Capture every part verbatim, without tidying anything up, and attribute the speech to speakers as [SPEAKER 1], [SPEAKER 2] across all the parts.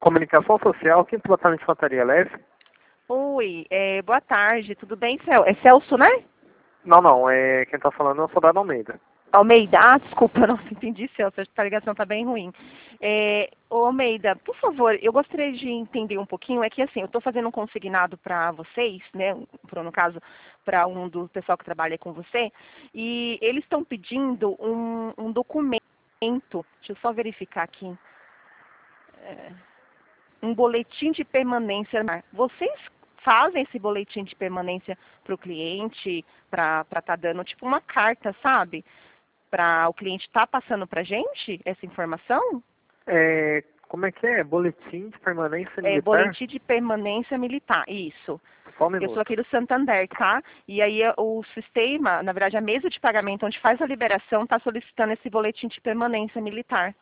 [SPEAKER 1] Comunicação social, quinto batalhão de infantaria leve.
[SPEAKER 2] Oi, é, boa tarde, tudo bem, Cel? É Celso, né?
[SPEAKER 1] Não, não, é, quem está falando é o soldado Almeida.
[SPEAKER 2] Almeida, ah, desculpa, não entendi, Celso, a ligação está bem ruim. É, ô, Almeida, por favor, eu gostaria de entender um pouquinho, é que assim, eu estou fazendo um consignado para vocês, né, pro, no caso, para um do pessoal que trabalha com você, e eles estão pedindo um, um documento, deixa eu só verificar aqui, é, um boletim de permanência. Vocês fazem esse boletim de permanência para o cliente, para estar tá dando tipo uma carta, sabe? Para o cliente estar tá passando para a gente essa informação?
[SPEAKER 1] É, como é que é? Boletim de permanência militar?
[SPEAKER 2] É, boletim de permanência militar, isso.
[SPEAKER 1] Só um
[SPEAKER 2] Eu
[SPEAKER 1] minuto.
[SPEAKER 2] sou aqui do Santander, tá? E aí o sistema, na verdade a mesa de pagamento onde faz a liberação está solicitando esse boletim de permanência militar.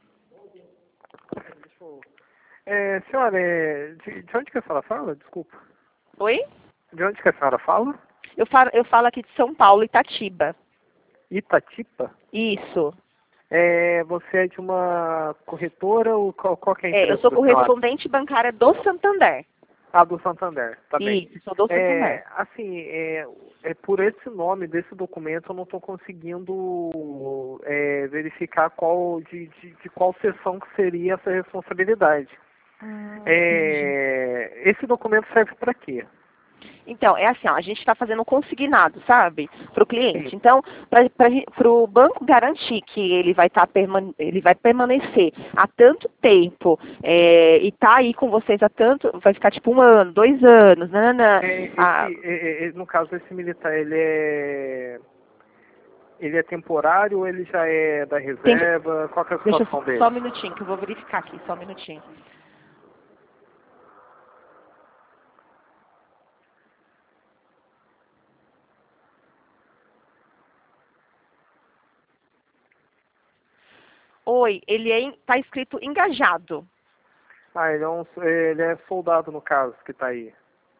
[SPEAKER 1] Deixa eu... É, senhora, é, de, de onde que a senhora fala? Desculpa.
[SPEAKER 2] Oi?
[SPEAKER 1] De onde que a senhora fala?
[SPEAKER 2] Eu falo, eu falo aqui de São Paulo, Itatiba.
[SPEAKER 1] Itatiba?
[SPEAKER 2] Isso.
[SPEAKER 1] É, você é de uma corretora ou qual, qual que é a empresa
[SPEAKER 2] É, eu sou
[SPEAKER 1] da senhora?
[SPEAKER 2] correspondente bancária do Santander.
[SPEAKER 1] Ah, do Santander, tá bem.
[SPEAKER 2] Isso, sou do Santander.
[SPEAKER 1] É, assim, é, é por esse nome desse documento eu não estou conseguindo é, verificar qual de, de, de qual seção que seria essa responsabilidade.
[SPEAKER 2] Ah,
[SPEAKER 1] É, esse documento serve para quê?
[SPEAKER 2] Então, é assim, ó, a gente está fazendo um consignado, sabe, para o cliente.
[SPEAKER 1] Sim.
[SPEAKER 2] Então, para o banco garantir que ele vai, tá permane ele vai permanecer há tanto tempo é, e tá aí com vocês há tanto, vai ficar tipo um ano, dois anos, nananã.
[SPEAKER 1] É, esse,
[SPEAKER 2] Ah,
[SPEAKER 1] é, é, no caso, esse militar, ele é, ele é temporário ou ele já é da reserva? Qual que é a
[SPEAKER 2] deixa
[SPEAKER 1] situação
[SPEAKER 2] eu,
[SPEAKER 1] dele?
[SPEAKER 2] só um minutinho, que eu vou verificar aqui, só um minutinho. Oi, ele é, tá escrito engajado.
[SPEAKER 1] Ah, ele é, um, ele é soldado, no caso, que está aí.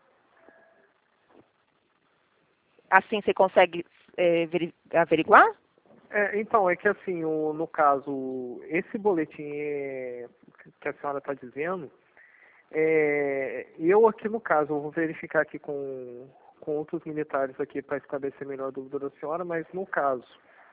[SPEAKER 2] Assim você consegue é, veri- averiguar?
[SPEAKER 1] É, então, é que assim, o, no caso, esse boletim é, que a senhora está dizendo, é, eu aqui no caso, eu vou verificar aqui com, com outros militares aqui para esclarecer melhor a dúvida da senhora, mas no caso,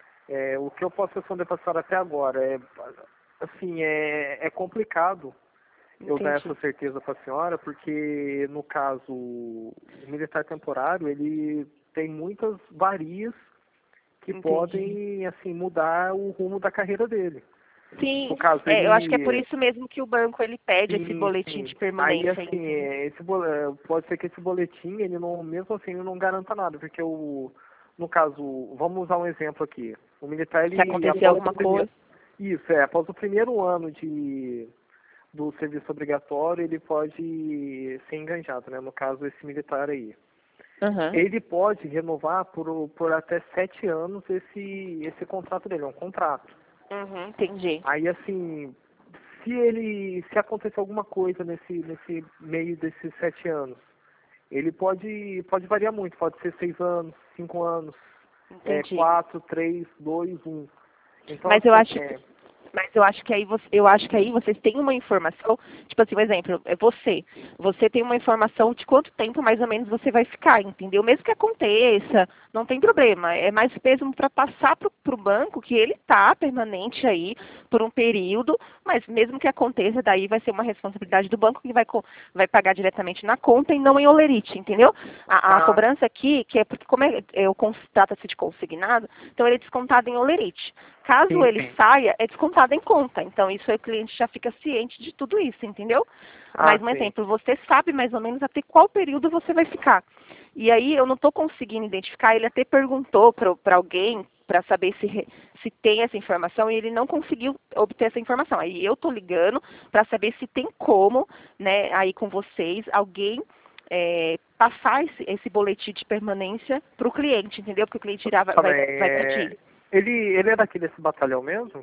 [SPEAKER 1] é, o que eu posso responder para a senhora até agora é, assim, é, é complicado eu dar
[SPEAKER 2] Entendi.
[SPEAKER 1] essa certeza para a senhora, porque no caso, o militar temporário, ele tem muitas varias que
[SPEAKER 2] Entendi.
[SPEAKER 1] podem, assim, mudar o rumo da carreira dele.
[SPEAKER 2] Sim,
[SPEAKER 1] No caso,
[SPEAKER 2] é, eu acho que é
[SPEAKER 1] ele...
[SPEAKER 2] por isso mesmo que o banco ele pede esse
[SPEAKER 1] Sim,
[SPEAKER 2] boletim
[SPEAKER 1] sim.
[SPEAKER 2] de
[SPEAKER 1] Aí,
[SPEAKER 2] permanência.
[SPEAKER 1] assim,
[SPEAKER 2] entendeu?
[SPEAKER 1] é, esse, bo- é, pode ser que esse boletim, ele não, mesmo assim, ele não garanta nada, porque o, no caso, vamos usar um exemplo aqui. O militar, ele,
[SPEAKER 2] Se acontecer
[SPEAKER 1] após
[SPEAKER 2] alguma
[SPEAKER 1] o primeiro,
[SPEAKER 2] coisa.
[SPEAKER 1] isso, é, após o primeiro ano de, do serviço obrigatório, ele pode ser enganjado, né? No caso, esse militar aí.
[SPEAKER 2] Uhum.
[SPEAKER 1] Ele pode renovar por, por até sete anos esse, esse contrato dele, é um contrato.
[SPEAKER 2] Uhum, entendi.
[SPEAKER 1] Aí, assim, se ele, se acontecer alguma coisa nesse, nesse meio desses sete anos, ele pode, pode variar muito, pode ser seis anos, cinco anos, é,
[SPEAKER 2] Entendi.
[SPEAKER 1] quatro, três, dois, um. Então,
[SPEAKER 2] Mas eu
[SPEAKER 1] assim,
[SPEAKER 2] acho,
[SPEAKER 1] é,
[SPEAKER 2] mas eu acho que aí você, eu acho que aí vocês têm uma informação, tipo assim, um exemplo, é você. Você tem uma informação de quanto tempo mais ou menos você vai ficar, entendeu? Mesmo que aconteça, não tem problema. É mais mesmo para passar para o banco que ele está permanente aí por um período, mas mesmo que aconteça, daí vai ser uma responsabilidade do banco que vai, co- vai pagar diretamente na conta e não em olerite, entendeu? A, a
[SPEAKER 1] ah,
[SPEAKER 2] cobrança aqui, que é porque como é, é o cons- trata-se de consignado, então ele é descontado em olerite. Caso
[SPEAKER 1] sim,
[SPEAKER 2] ele
[SPEAKER 1] sim.
[SPEAKER 2] saia, é descontado em conta. Então, isso aí o cliente já fica ciente de tudo isso, entendeu?
[SPEAKER 1] Ah,
[SPEAKER 2] Mas, um
[SPEAKER 1] sim.
[SPEAKER 2] exemplo, você sabe mais ou menos até qual período você vai ficar. E aí, eu não estou conseguindo identificar, ele até perguntou para alguém para saber se, re- se tem essa informação e ele não conseguiu obter essa informação. Aí eu estou ligando para saber se tem como, né, aí com vocês, alguém é, passar esse, esse boletim de permanência para o cliente, entendeu? Porque o cliente irá, vai,
[SPEAKER 1] Tá
[SPEAKER 2] vai,
[SPEAKER 1] bem,
[SPEAKER 2] vai
[SPEAKER 1] é,
[SPEAKER 2] pedir.
[SPEAKER 1] ele, ele é daqui desse batalhão mesmo?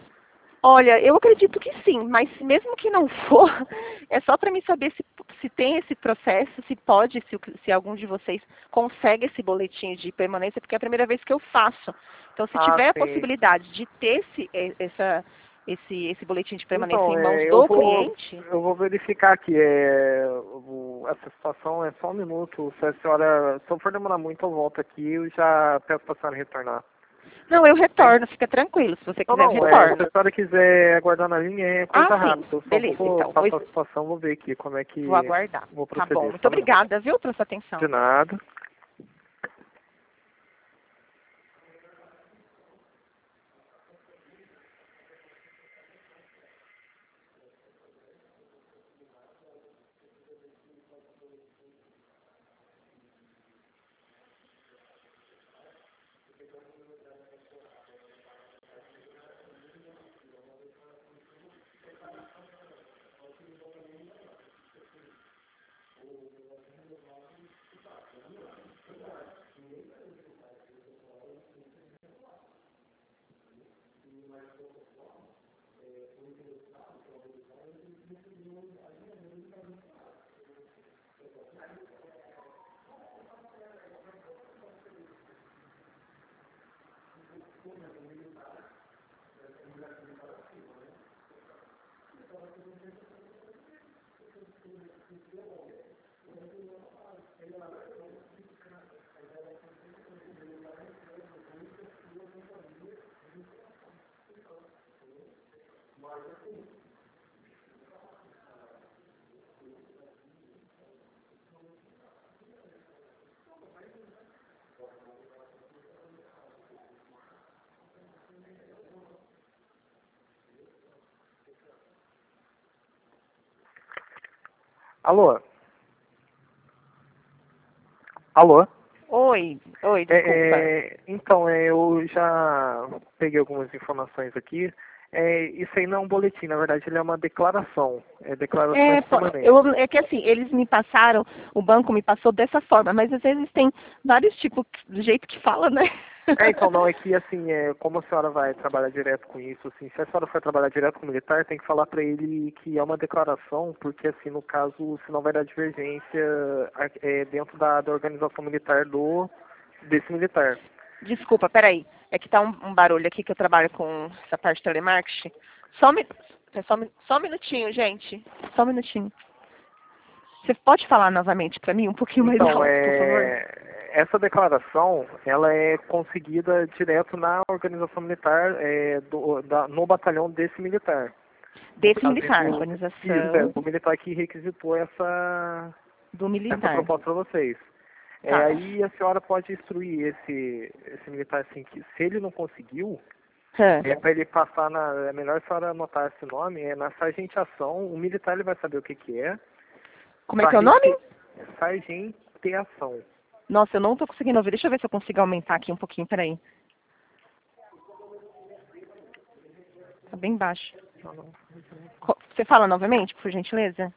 [SPEAKER 2] Olha, eu acredito que sim, mas mesmo que não for, é só para mim saber se, se tem esse processo, se pode, se, o- se algum de vocês consegue esse boletim de permanência, porque é a primeira vez que eu faço. Então, se
[SPEAKER 1] Ah,
[SPEAKER 2] tiver a
[SPEAKER 1] sim.
[SPEAKER 2] possibilidade de ter esse, eh, essa, esse, esse boletim de permanência
[SPEAKER 1] Então,
[SPEAKER 2] em mãos
[SPEAKER 1] é,
[SPEAKER 2] do
[SPEAKER 1] eu vou,
[SPEAKER 2] cliente?
[SPEAKER 1] eu vou verificar aqui. É, o- essa situação é só um minuto. Se a senhora, se eu for demorar muito, eu volto aqui. Eu já peço para a senhora retornar.
[SPEAKER 2] Não, eu
[SPEAKER 1] Bem?
[SPEAKER 2] retorno, fica tranquilo. Se você
[SPEAKER 1] Não,
[SPEAKER 2] quiser, eu
[SPEAKER 1] não. É, se
[SPEAKER 2] retorno.
[SPEAKER 1] a senhora quiser aguardar na linha, é coisa
[SPEAKER 2] Ah, sim.
[SPEAKER 1] rápida. Eu só
[SPEAKER 2] Beleza,
[SPEAKER 1] vou
[SPEAKER 2] então. Vou,
[SPEAKER 1] passar a situação, vou ver aqui como é
[SPEAKER 2] vou
[SPEAKER 1] que
[SPEAKER 2] aguardar.
[SPEAKER 1] vou
[SPEAKER 2] Tá bom.
[SPEAKER 1] proceder.
[SPEAKER 2] Muito
[SPEAKER 1] Só um minuto.
[SPEAKER 2] obrigada, viu, pela sua atenção.
[SPEAKER 1] De nada. Alô? Alô?
[SPEAKER 2] Oi, oi,
[SPEAKER 1] É,
[SPEAKER 2] desculpa.
[SPEAKER 1] é, então, é, eu já peguei algumas informações aqui. É, isso aí não é um boletim, na verdade ele é uma declaração. É declarações
[SPEAKER 2] É, pô,
[SPEAKER 1] permanentes.
[SPEAKER 2] eu, é que assim, eles me passaram, o banco me passou dessa forma, mas às vezes tem vários tipos do jeito que fala, né?
[SPEAKER 1] É, então, não, é que assim, é, como a senhora vai trabalhar direto com isso, assim, se a senhora for trabalhar direto com o militar, tem que falar para ele que é uma declaração, porque assim, no caso, senão vai dar divergência é, dentro da, da organização militar do desse militar.
[SPEAKER 2] Desculpa, peraí. É que tá um, um barulho aqui que eu trabalho com essa parte de telemarketing. Só um, mi- é só, um mi- só um minutinho, gente. Só um minutinho. Você pode falar novamente para mim um pouquinho mais
[SPEAKER 1] Então,
[SPEAKER 2] alto, por favor?
[SPEAKER 1] é, essa declaração, ela é conseguida direto na organização militar, é, do, da, no batalhão desse militar. No
[SPEAKER 2] Desse
[SPEAKER 1] caso,
[SPEAKER 2] militar,
[SPEAKER 1] do, isso, é,
[SPEAKER 2] organização
[SPEAKER 1] do militar que requisitou essa,
[SPEAKER 2] do
[SPEAKER 1] essa
[SPEAKER 2] militar.
[SPEAKER 1] proposta para vocês. É,
[SPEAKER 2] Tá.
[SPEAKER 1] aí a senhora pode instruir esse, esse militar assim, que se ele não conseguiu,
[SPEAKER 2] Hã.
[SPEAKER 1] é para ele passar na. É melhor a senhora anotar esse nome, é na sargentação, o militar ele vai saber o que, que é.
[SPEAKER 2] Como é que é o nome?
[SPEAKER 1] Sargenteação.
[SPEAKER 2] Nossa, eu não tô conseguindo ouvir. Deixa eu ver se eu consigo aumentar aqui um pouquinho, peraí. Tá bem baixo. Co- Você fala novamente, por gentileza?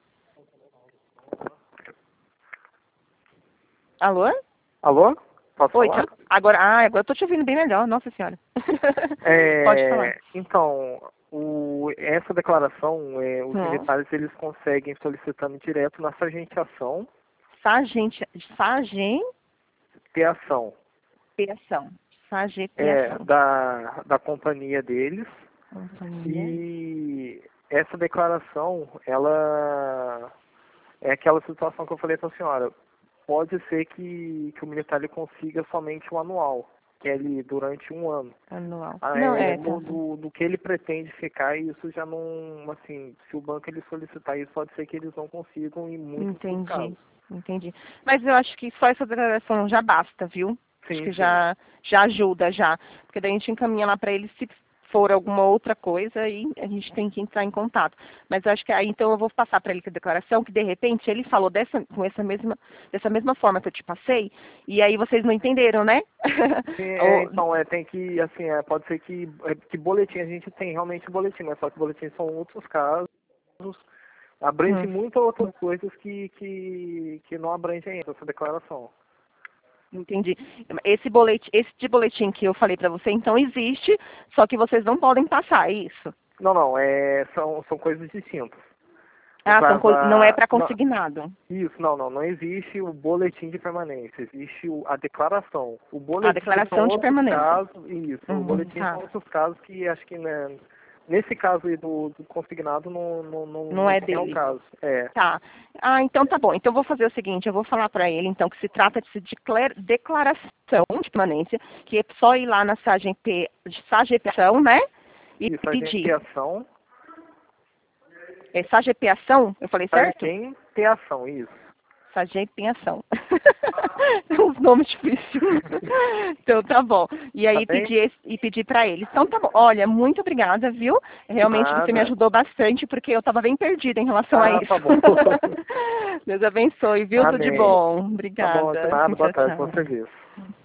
[SPEAKER 2] Alô?
[SPEAKER 1] Alô? Posso
[SPEAKER 2] Oi,
[SPEAKER 1] falar?
[SPEAKER 2] tá- agora, ah, agora eu tô te ouvindo bem melhor, nossa senhora. Pode falar.
[SPEAKER 1] É, então, o, essa declaração, é, os
[SPEAKER 2] Hum.
[SPEAKER 1] militares eles conseguem solicitando direto na sargentação,
[SPEAKER 2] Sargente, sargenteação.
[SPEAKER 1] teação, é,
[SPEAKER 2] Sargenteação.
[SPEAKER 1] da, da companhia deles.
[SPEAKER 2] Companhia.
[SPEAKER 1] E essa declaração, ela é aquela situação que eu falei para a senhora. Pode ser que, que o militar ele consiga somente o anual, que é ali durante um ano.
[SPEAKER 2] Anual.
[SPEAKER 1] Ah,
[SPEAKER 2] Não,
[SPEAKER 1] é,
[SPEAKER 2] é, tá.
[SPEAKER 1] no, do, do que ele pretende ficar, isso já não, assim, se o banco ele solicitar isso, pode ser que eles não consigam em muitos dos
[SPEAKER 2] Entendi.
[SPEAKER 1] casos.
[SPEAKER 2] Entendi. Mas eu acho que só essa declaração já basta, viu? Acho
[SPEAKER 1] Sim,
[SPEAKER 2] que
[SPEAKER 1] sim.
[SPEAKER 2] já, já ajuda, já. Porque daí a gente encaminha lá para eles se for alguma outra coisa e a gente tem que entrar em contato. Mas eu acho que aí então eu vou passar para ele a declaração que de repente ele falou dessa, com essa mesma, dessa mesma forma que eu te passei, e aí vocês não entenderam, né?
[SPEAKER 1] Sim, é,
[SPEAKER 2] Ou-
[SPEAKER 1] então, é, tem que, assim, é, pode ser que, é, que boletim, a gente tem realmente boletim, mas só que boletim são outros casos, abrange
[SPEAKER 2] Hum.
[SPEAKER 1] muitas outras coisas que, que, que não abrangem ainda essa declaração.
[SPEAKER 2] Entendi. Esse boletim, esse de boletim que eu falei para você, então existe, só que vocês não podem passar, é isso?
[SPEAKER 1] Não, não, é, são, são coisas distintas. No
[SPEAKER 2] Ah, são
[SPEAKER 1] caso,
[SPEAKER 2] co- não é
[SPEAKER 1] a-
[SPEAKER 2] para
[SPEAKER 1] não-
[SPEAKER 2] consignado.
[SPEAKER 1] Isso, não, não, não existe o boletim de permanência, existe o- a declaração. O
[SPEAKER 2] A
[SPEAKER 1] boletim
[SPEAKER 2] declaração
[SPEAKER 1] são
[SPEAKER 2] de
[SPEAKER 1] outros
[SPEAKER 2] permanência.
[SPEAKER 1] casos, isso, o
[SPEAKER 2] Uhum,
[SPEAKER 1] boletim
[SPEAKER 2] tá.
[SPEAKER 1] são outros casos que acho que né, nesse caso aí do, do consignado, não, não, não,
[SPEAKER 2] Não é
[SPEAKER 1] não é o
[SPEAKER 2] dele.
[SPEAKER 1] caso. É.
[SPEAKER 2] Tá. Ah, então tá bom. Então eu vou fazer o seguinte, eu vou falar para ele, então, que se trata de declar- declaração de permanência, que é só ir lá na SAGEP, SAGEPação, né? E
[SPEAKER 1] Isso, a
[SPEAKER 2] pedir.
[SPEAKER 1] genteação.
[SPEAKER 2] É SAGEPação? Eu falei certo?
[SPEAKER 1] Genteação, isso.
[SPEAKER 2] SAGEPação. Uns nomes difíceis. Então tá bom. E aí
[SPEAKER 1] Tá bem?
[SPEAKER 2] pedir esse- e pedir para eles. Então tá bom. Olha, muito obrigada, viu? Realmente você me
[SPEAKER 1] Nada.
[SPEAKER 2] ajudou bastante porque eu estava bem perdida em relação a
[SPEAKER 1] Ah,
[SPEAKER 2] isso.
[SPEAKER 1] tá bom.
[SPEAKER 2] Deus abençoe, viu? Tudo de
[SPEAKER 1] Amém.
[SPEAKER 2] bom.
[SPEAKER 1] Tá bom, de
[SPEAKER 2] Obrigada.
[SPEAKER 1] nada, boa
[SPEAKER 2] Tchau,
[SPEAKER 1] tarde,
[SPEAKER 2] tchau.
[SPEAKER 1] bom serviço.